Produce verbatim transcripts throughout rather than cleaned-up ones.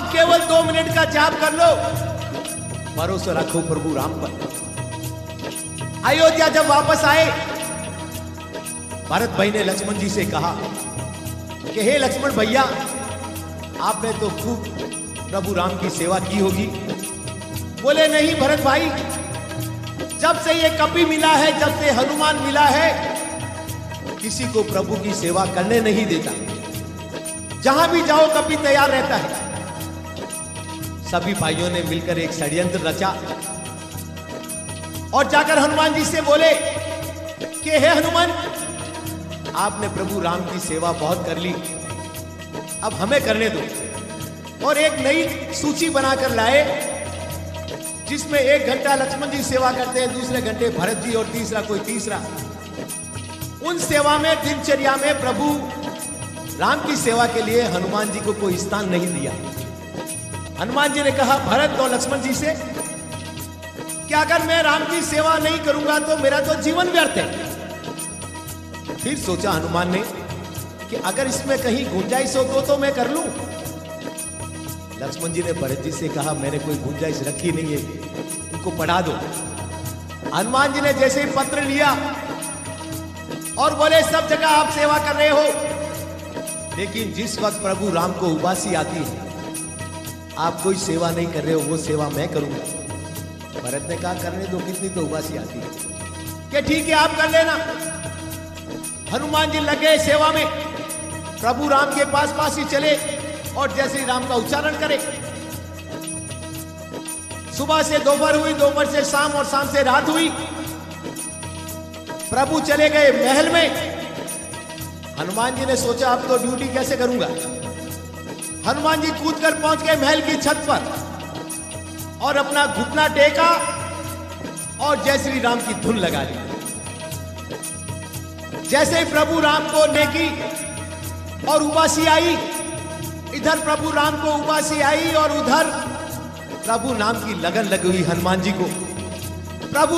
आप केवल दो मिनट का जाप कर लो, भरोसा रखो प्रभु राम पर। अयोध्या जब वापस आए, भरत भाई ने लक्ष्मण जी से कहा कि हे लक्ष्मण भैया, आपने तो खूब प्रभु राम की सेवा की होगी। बोले नहीं भरत भाई, जब से ये कपि मिला है, जब से हनुमान मिला है, किसी को प्रभु की सेवा करने नहीं देता। जहां भी जाओ कपि तैयार रहता है। सभी भाइयों ने मिलकर एक षड्यंत्र रचा और जाकर हनुमान जी से बोले कि हे हनुमान, आपने प्रभु राम की सेवा बहुत कर ली, अब हमें करने दो। और एक नई सूची बनाकर लाए, जिसमें एक घंटा लक्ष्मण जी सेवा करते हैं, दूसरे घंटे भरत जी और तीसरा कोई तीसरा। उन सेवा में, दिनचर्या में प्रभु राम की सेवा के लिए हनुमान जी को कोई स्थान नहीं दिया। हनुमान जी ने कहा भरत और लक्ष्मण जी से कि अगर मैं राम की सेवा नहीं करूंगा तो मेरा तो जीवन व्यर्थ है। फिर सोचा हनुमान ने कि अगर इसमें कहीं गुंजाइश हो तो, तो मैं कर लूं। लक्ष्मण जी ने भरत जी से कहा मैंने कोई गुंजाइश रखी नहीं है, उनको पढ़ा दो। हनुमान जी ने जैसे ही पत्र लिया और बोले सब जगह आप सेवा कर रहे हो, लेकिन जिस वक्त प्रभु राम को उबासी आती है, आप कोई सेवा नहीं कर रहे हो, वो सेवा मैं करूंगा। भरत ने कहा करने दो, कितनी तो उबासी आती है कि ठीक है आप कर लेना। हनुमान जी लगे सेवा में, प्रभु राम के पास पास ही चले और जैसे ही राम का उच्चारण करे। सुबह से दोपहर हुई, दोपहर से शाम और शाम से रात हुई। प्रभु चले गए महल में। हनुमान जी ने सोचा अब तो ड्यूटी कैसे करूंगा। हनुमान जी कूदकर पहुंच गए महल की छत पर और अपना घुटना टेका और जय श्री राम की धुन लगा ली। जैसे ही प्रभु राम को नेकी और उबासी आई, इधर प्रभु राम को उबासी आई और उधर प्रभु नाम की लगन लगी हुई हनुमान जी को। प्रभु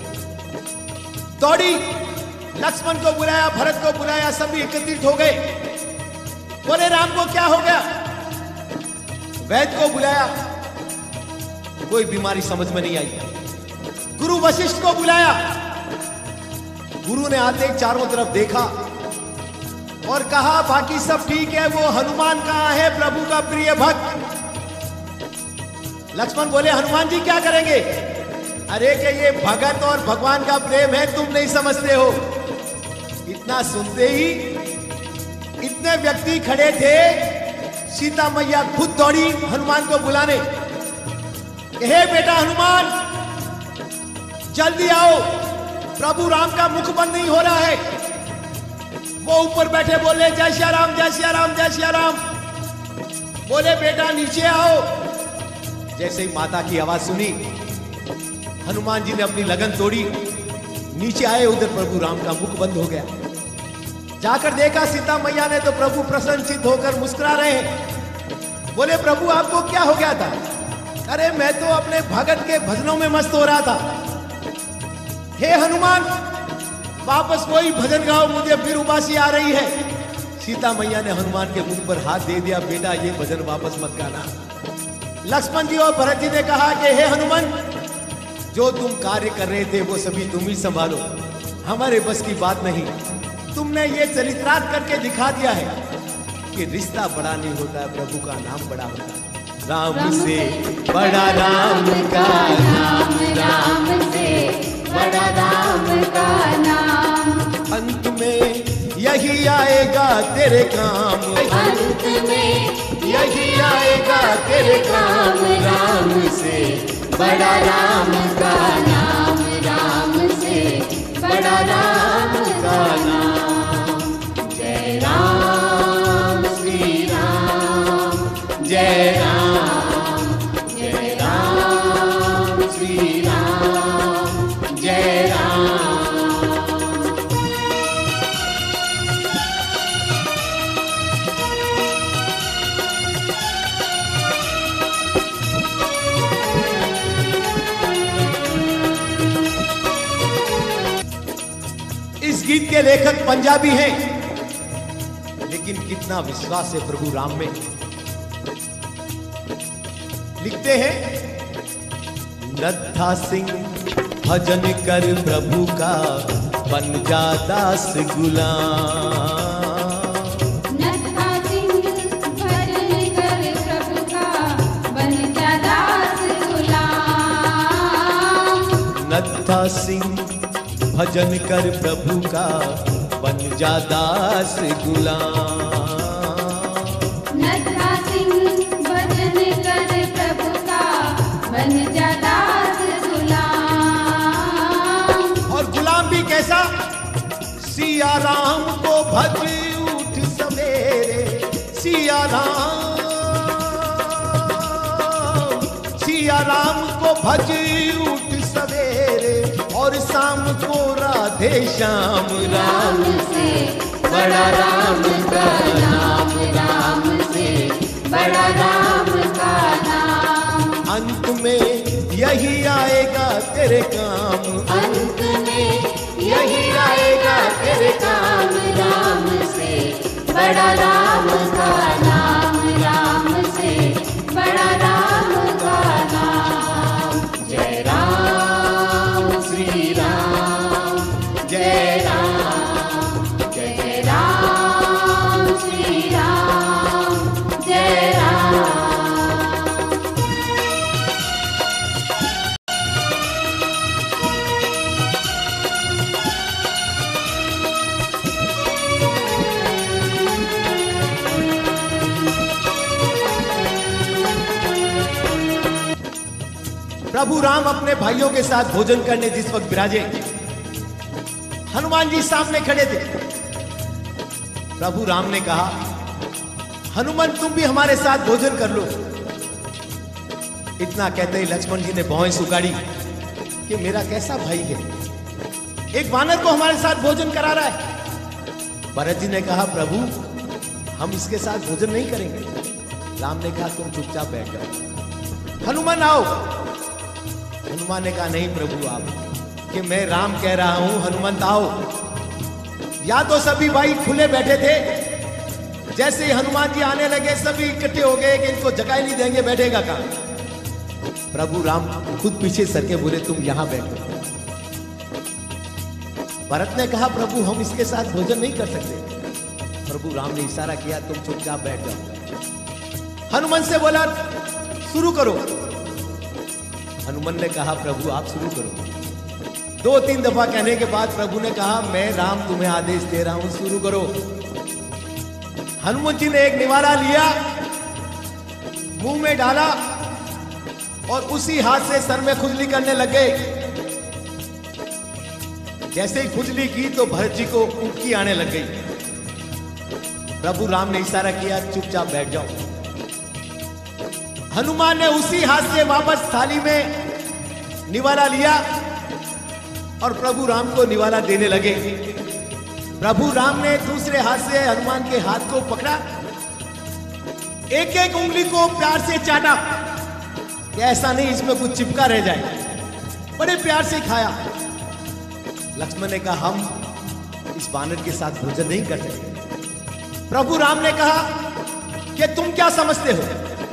दौड़ी, लक्ष्मण को बुलाया, भरत को बुलाया, सभी एकत्रित हो गए। बोले राम को क्या हो गया? वैद्य को बुलाया, कोई बीमारी समझ में नहीं आई। गुरु वशिष्ठ को बुलाया, गुरु ने आते ही चारों तरफ देखा और कहा बाकी सब ठीक है, वो हनुमान कहाँ है, प्रभु का प्रिय भक्त। लक्ष्मण बोले हनुमान जी क्या करेंगे? अरे कि ये भगत और भगवान का प्रेम है, तुम नहीं समझते हो। इतना सुनते ही इतने व्यक्ति खड़े थे, सीता मैया खुद दौड़ी हनुमान को बुलाने। हे बेटा हनुमान, जल्दी आओ, प्रभु राम का मुख बंद नहीं हो रहा है। वो ऊपर बैठे बोले जय श्री राम, जय श्री राम, जय श्री राम। बोले बेटा नीचे आओ। जैसे ही माता की आवाज सुनी, हनुमान जी ने अपनी लगन तोड़ी, नीचे आए। उधर प्रभु राम का मुख बंद हो गया। जाकर देखा सीता मैया ने तो प्रभु प्रसन्नचित होकर मुस्कुरा रहे हैं। बोले प्रभु आपको क्या हो गया था? अरे मैं तो अपने भगत के भजनों में मस्त हो रहा था। हे हनुमान, वापस वही भजन गाओ, मुझे फिर उबासी आ रही है। सीता मैया ने हनुमान के मुंह पर हाथ दे दिया, बेटा ये भजन वापस मत गाना। लक्ष्मण जी और भरत जी ने कहा कि हे हनुमान, जो तुम कार्य कर रहे थे वो सभी तुम ही संभालो, हमारे बस की बात नहीं। तुमने ये चरित्रार्थ करके दिखा दिया है कि रिश्ता बड़ा नहीं होता, प्रभु का नाम बड़ा होता है। राम से बड़ा राम का नाम, राम से बड़ा राम का नाम। अंत में यही आएगा तेरे काम, अंत में यही आएगा तेरे काम। राम से बड़ा राम का नाम, राम से बड़ा राम का नाम। जय राम श्री राम, जय राम, जय राम श्री राम, जय राम। इस गीत के लेखक पंजाबी हैं, लेकिन कितना विश्वास है प्रभु राम में। लिखते हैं, नत्था सिंह भजन कर प्रभु का, बन जा दास गुलाम। नत्था सिंह भजन कर प्रभु का, बन जा दास गुलाम। नत्था सिंह भजन कर प्रभु का, बन जा दास गुलाम। नत्था सिंह भजन कर प्रभु का, बन जा दास गुलाम। और गुलाम भी कैसा? सिया राम को भज उठ सवेरे, सिया राम, सिया राम को भज उठ सवेरे, और शाम को राधे श्याम। राम से बड़ा राम का नाम, राम से बड़ा राम का नाम। अंत में यही आएगा तेरे काम, अंत में यही आएगा तेरे काम। राम से बड़ा राम का नाम, राम से बड़ा राम का नाम। जय राम श्री राम, जय राम, जय राम श्री राम, जय राम। प्रभु राम अपने भाइयों के साथ भोजन करने जिस वक्त विराजे, हनुमान जी सामने खड़े थे। प्रभु राम ने कहा, हनुमान तुम भी हमारे साथ भोजन कर लो। इतना कहते ही लक्ष्मण जी ने भौहें सुखाड़ी कि मेरा कैसा भाई है, एक वानर को हमारे साथ भोजन करा रहा है। भरत जी ने कहा, प्रभु हम इसके साथ भोजन नहीं करेंगे। राम ने कहा, तुम चुपचाप बैठ जाओ, हनुमान आओ। हनुमान ने कहा, नहीं प्रभु आप, कि मैं राम कह रहा हूं, हनुमंत आओ। या तो सभी भाई खुले बैठे थे, जैसे ही हनुमान जी आने लगे सभी इकट्ठे हो गए कि इनको जगह ही नहीं देंगे, बैठेगा कहां। प्रभु राम खुद पीछे सर के बोले, तुम यहां बैठो। भरत ने कहा, प्रभु हम इसके साथ भोजन नहीं कर सकते। प्रभु राम ने इशारा किया, तुम चुपचाप बैठ जाओ। हनुमान से बोला, शुरू करो। हनुमान ने कहा, प्रभु आप शुरू करो। दो तीन दफा कहने के बाद प्रभु ने कहा, मैं राम तुम्हें आदेश दे रहा हूं, शुरू करो। हनुमान जी ने एक निवाला लिया, मुंह में डाला और उसी हाथ से सर में खुजली करने लगे। जैसे ही खुजली की तो भरत जी को उल्टी आने लग गई। प्रभु राम ने इशारा किया, चुपचाप बैठ जाओ। हनुमान ने उसी हाथ से वापस थाली में निवाला लिया और प्रभु राम को निवाला देने लगे। प्रभु राम ने दूसरे हाथ से हनुमान के हाथ को पकड़ा, एक एक उंगली को प्यार से चाटा कि ऐसा नहीं इसमें कुछ चिपका रह जाए। बड़े प्यार से खाया। लक्ष्मण ने कहा, हम इस वानर के साथ भोजन नहीं कर सकते। प्रभु राम ने कहा कि तुम क्या समझते हो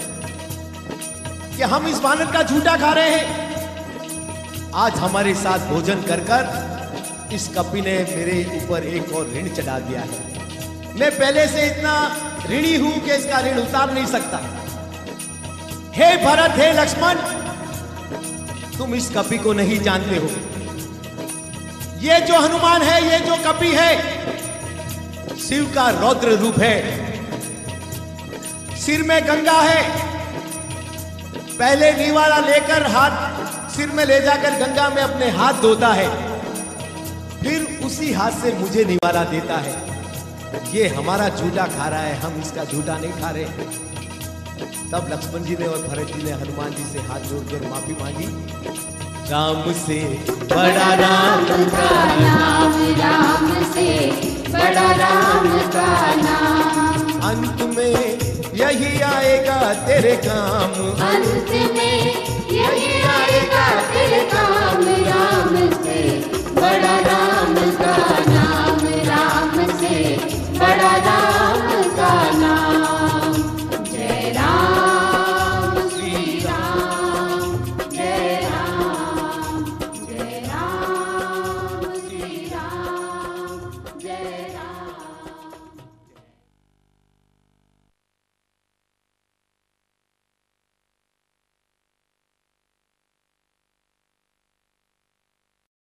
कि हम इस वानर का झूठा खा रहे हैं। आज हमारे साथ भोजन कर कर इस कपि ने मेरे ऊपर एक और ऋण चढ़ा दिया है। मैं पहले से इतना ऋणी हूं कि इसका ऋण उतार नहीं सकता। हे भरत, हे लक्ष्मण, तुम इस कपि को नहीं जानते हो। ये जो हनुमान है, ये जो कपि है, शिव का रौद्र रूप है। सिर में गंगा है। पहले निवाला लेकर हाथ सिर में ले जाकर गंगा में अपने हाथ धोता है, फिर उसी हाथ से मुझे निवाला देता है। ये हमारा झूठा खा रहा है, हम इसका झूठा नहीं खा रहे। तब लक्ष्मण जी ने और भरत जी ने हनुमान जी से हाथ जोड़कर माफी मांगी। राम से बड़ा राम का नाम, राम से बड़ा राम का नाम। अंत में यही आएगा तेरे काम, अंत में यही आएगा तेरे काम। राम से बड़ा राम का नाम, राम से बड़ा राम